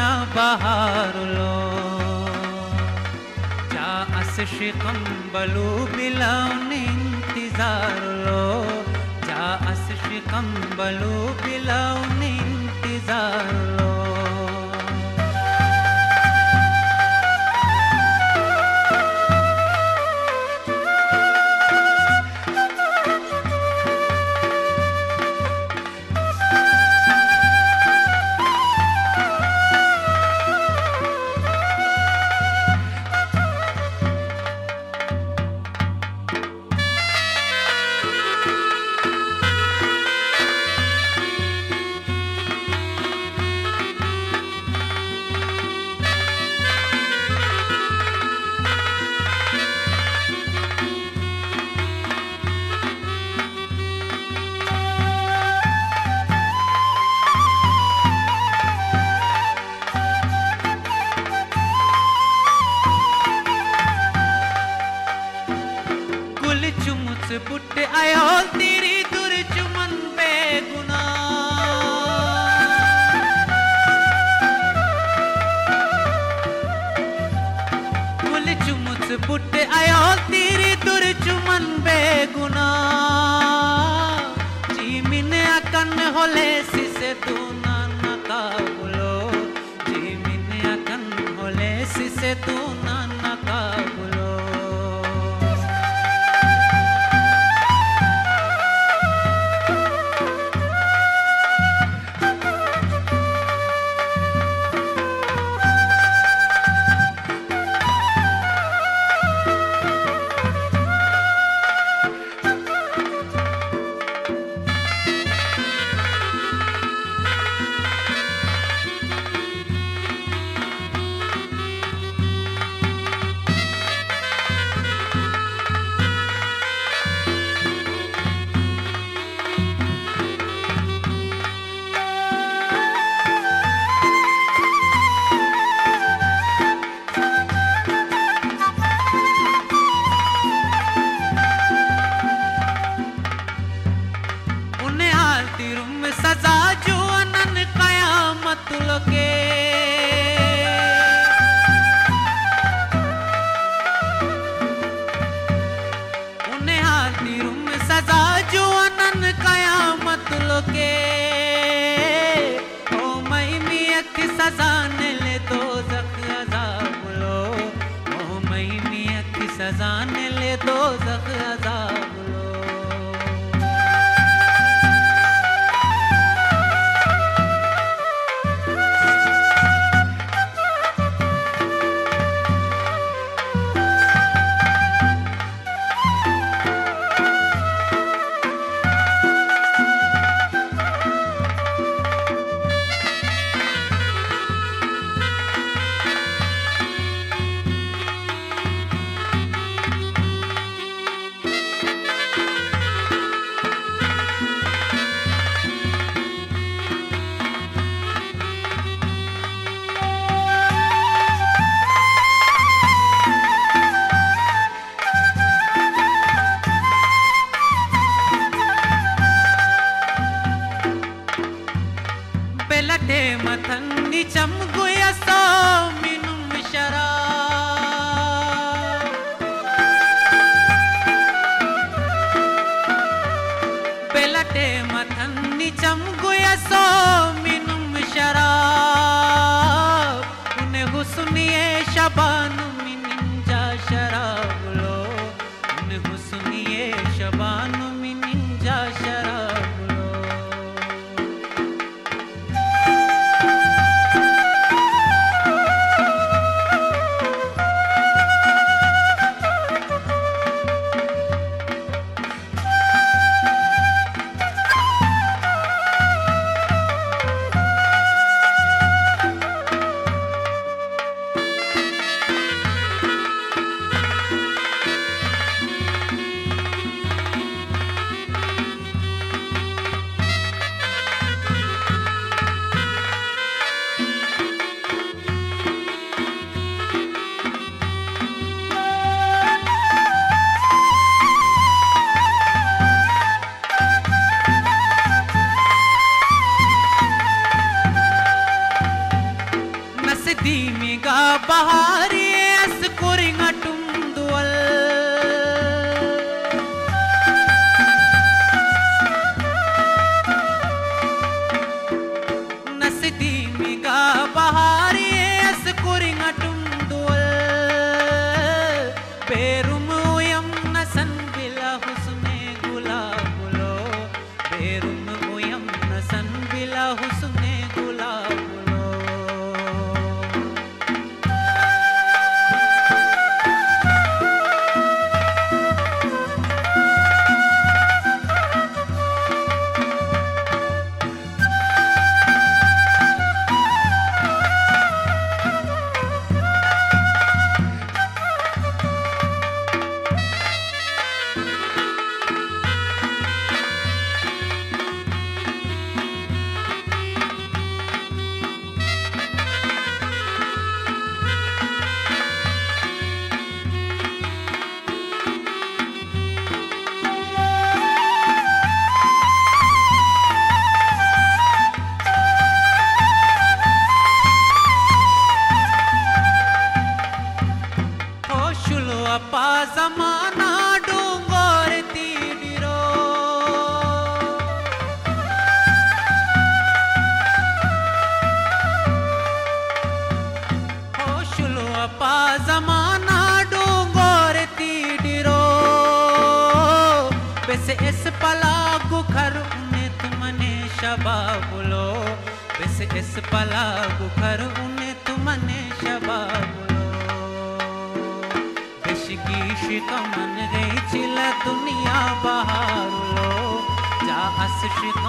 baharulo ja ashiqam balu bilaun intizarulo ja ashiqam balu bilaun intizarulo पुट आयो तेरी दुर्चुमन बेगुना गुल चुमुच पुट आयो तेरी दुर्चुमन बेगुना जी मिने अकन होले सिसे तू नाना काबुलो जी मिने अकन होले सिसे तू नाना काबुलो सजा जो अनन कयामत लगे उन्हें हाजिरों में सजा जो अनन कयामत लगे ओ मई मियां की सजा ने ले दो ज़ख अज़ाब लो ओ मई मियां की सजा ने ले दो ज़ख अज़ाब लो लटे मथंगी चमगुया सो मिनुम शराब लटे मथंगी चमगुया सो मिनुम शराब उन्हें हुस्निये शबानु मिनिंजा शराब लो उन्हें हुस्निये शबानु मिनिंजा शराब नसदीमिगा बहारी अस कुरिंगटुम दुअल नसदीमिगा बहारी अस कुरिंगटुम दुअल बेरुम उयम नसन बिला हुस्ने गुलाबुलो बेरुम उयम नसन बिला हुस्ने गुलाबुलो अपा ज़माना डूंगोर तीडिरो होशुलो अपा ज़माना डूंगोर तीडिरो बेसे इस पला गुखर उन्हें तुमने शबाबुलो बेसे इस पला गुखर उन्हें तुमने शबाबुलो शिकमन गई चिला दुनिया बहारुलो जा अस शिकमन